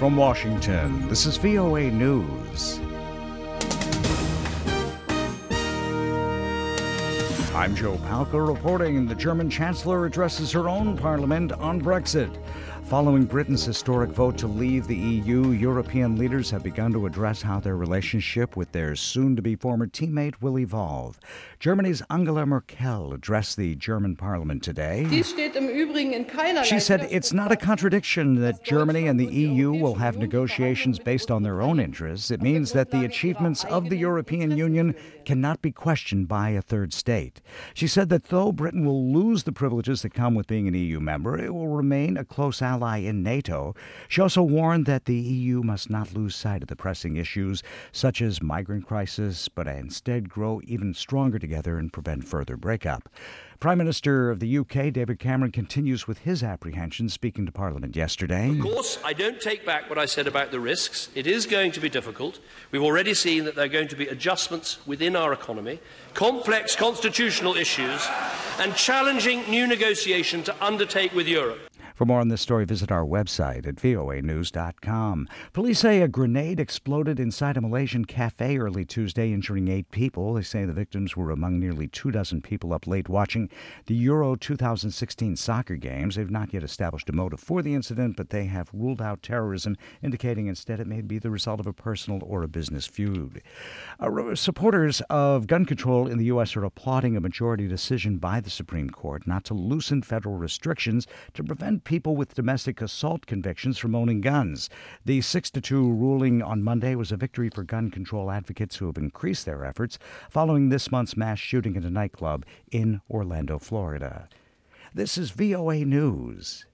From Washington, this is VOA News. I'm Joe Palca reporting. The German Chancellor addresses her own parliament on Brexit. Following Britain's historic vote to leave the EU, European leaders have begun to address how their relationship with their soon-to-be former teammate will evolve. Germany's Angela Merkel addressed the German parliament today. She said it's not a contradiction that Germany and the EU will have negotiations based on their own interests. It means that the achievements of the European Union cannot be questioned by a third state. She said that though Britain will lose the privileges that come with being an EU member, it will remain a close ally in NATO. She also warned that the EU must not lose sight of the pressing issues such as migrant crisis, but instead grow even stronger together and prevent further breakup. Prime Minister of the UK, David Cameron, continues with his apprehensions, speaking to Parliament yesterday. Of course, I don't take back what I said about the risks. It is going to be difficult. We've already seen that there are going to be adjustments within our economy, complex constitutional issues, and challenging new negotiation to undertake with Europe. For more on this story, visit our website at voanews.com. Police say a grenade exploded inside a Malaysian cafe early Tuesday, injuring 8 people. They say the victims were among nearly 24 people up late watching the Euro 2016 soccer games. They've not yet established a motive for the incident, but they have ruled out terrorism, indicating instead it may be the result of a personal or a business feud. Supporters of gun control in the U.S. are applauding a majority decision by the Supreme Court not to loosen federal restrictions to prevent people with domestic assault convictions from owning guns. The 6-2 ruling on Monday was a victory for gun control advocates who have increased their efforts following this month's mass shooting at a nightclub in Orlando, Florida. This is VOA News.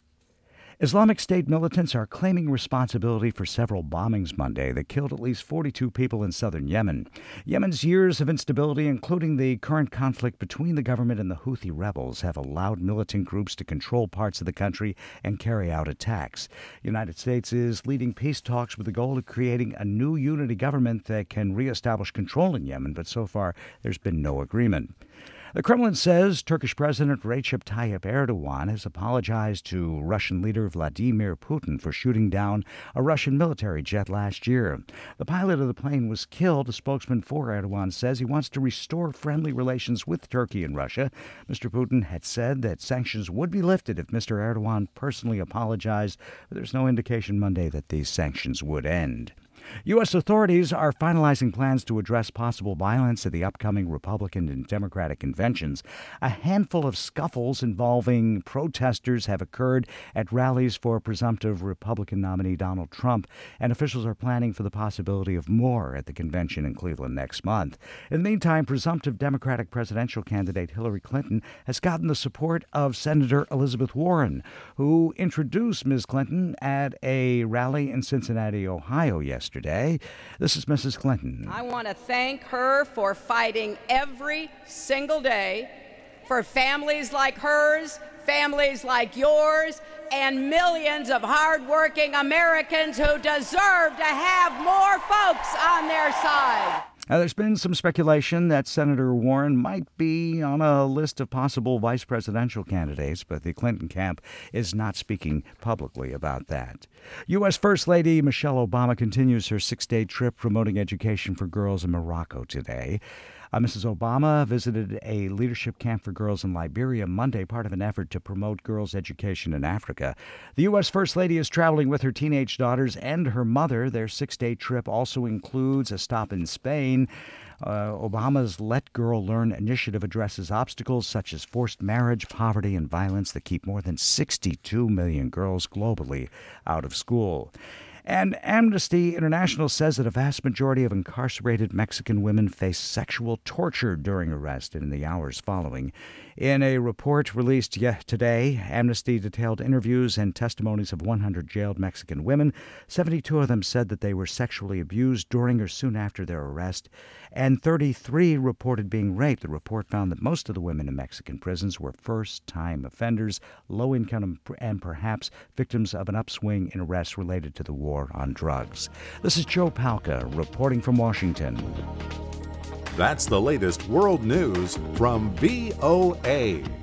Islamic State militants are claiming responsibility for several bombings Monday that killed at least 42 people in southern Yemen. Yemen's years of instability, including the current conflict between the government and the Houthi rebels, have allowed militant groups to control parts of the country and carry out attacks. The United States is leading peace talks with the goal of creating a new unity government that can reestablish control in Yemen, but so far there's been no agreement. The Kremlin says Turkish President Recep Tayyip Erdogan has apologized to Russian leader Vladimir Putin for shooting down a Russian military jet last year. The pilot of the plane was killed. A spokesman for Erdogan says he wants to restore friendly relations with Turkey and Russia. Mr. Putin had said that sanctions would be lifted if Mr. Erdogan personally apologized, but there's no indication Monday that these sanctions would end. U.S. authorities are finalizing plans to address possible violence at the upcoming Republican and Democratic conventions. A handful of scuffles involving protesters have occurred at rallies for presumptive Republican nominee Donald Trump, and officials are planning for the possibility of more at the convention in Cleveland next month. In the meantime, presumptive Democratic presidential candidate Hillary Clinton has gotten the support of Senator Elizabeth Warren, who introduced Ms. Clinton at a rally in Cincinnati, Ohio yesterday. This is Mrs. Clinton. I want to thank her for fighting every single day for families like hers, families like yours, and millions of hardworking Americans who deserve to have more folks on their side. There's been some speculation that Senator Warren might be on a list of possible vice presidential candidates, but the Clinton camp is not speaking publicly about that. U.S. First Lady Michelle Obama continues her 6-day trip promoting education for girls in Morocco today. Mrs. Obama visited a leadership camp for girls in Liberia Monday, part of an effort to promote girls' education in Africa. The U.S. First Lady is traveling with her teenage daughters and her mother. Their 6-day trip also includes a stop in Spain. Obama's Let Girl Learn initiative addresses obstacles such as forced marriage, poverty, and violence that keep more than 62 million girls globally out of school. And Amnesty International says that a vast majority of incarcerated Mexican women face sexual torture during arrest and in the hours following. In a report released today, Amnesty detailed interviews and testimonies of 100 jailed Mexican women. 72 of them said that they were sexually abused during or soon after their arrest, and 33 reported being raped. The report found that most of the women in Mexican prisons were first-time offenders, low-income, and perhaps victims of an upswing in arrests related to the war on drugs. This is Joe Palca reporting from Washington. That's the latest world news from VOA.